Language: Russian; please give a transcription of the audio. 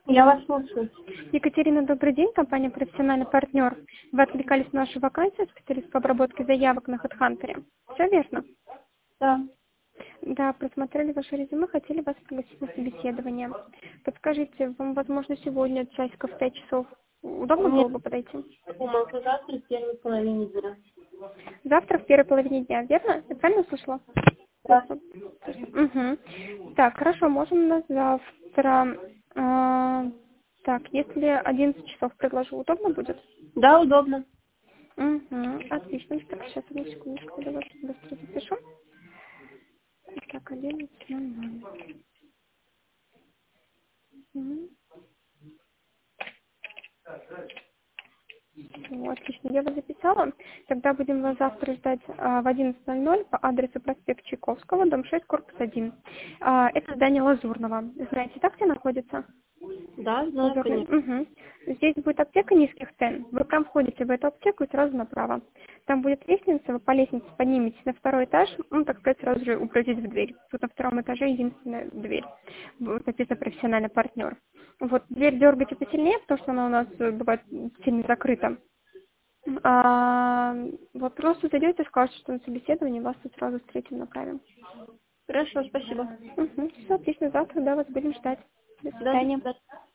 Я вас слушаю. Екатерина, добрый день. Компания «Профессиональный партнер». Вы откликались на нашу вакансию специалист по обработке заявок на HeadHunter. Все верно? Да. Да, просмотрели ваше резюме, хотели вас пригласить на собеседование. Подскажите, вам, возможно, сегодня часиков в 5 часов удобно было Нет, бы подойти? думал, что завтра в первой половине дня. Завтра в первой половине дня, верно? Я правильно услышала? Да. Угу. Так, хорошо, можем на завтра. Так, если 11 часов предложу, удобно будет? Да, удобно. Угу, отлично. Так, сейчас одну секундочку, я вас быстро запишу. Так, 11:00. Мгм. Отлично, я вас записала. Тогда будем вас завтра ждать в 11:00 по адресу проспект Чайковского, дом 6, корпус 1. Это здание Лазурного. Знаете, так где находится? Да, знаю, Лазурный. конечно. Угу. Здесь будет аптека низких цен. Вы прям входите в эту аптеку и сразу направо. Там будет лестница, вы по лестнице подниметесь на второй этаж, ну, так сказать, сразу же упрете в дверь. Тут на втором этаже единственная дверь. Вот написано «Профессиональный партнер». Вот дверь дергайте посильнее, потому что она у нас бывает сильно закрыта. Вот просто зайдете и скажете, что на собеседовании вас тут сразу встретим, направим. Хорошо, спасибо. Угу. Все, отлично. Завтра, да, вас будем ждать. До Да, до свидания. свидания.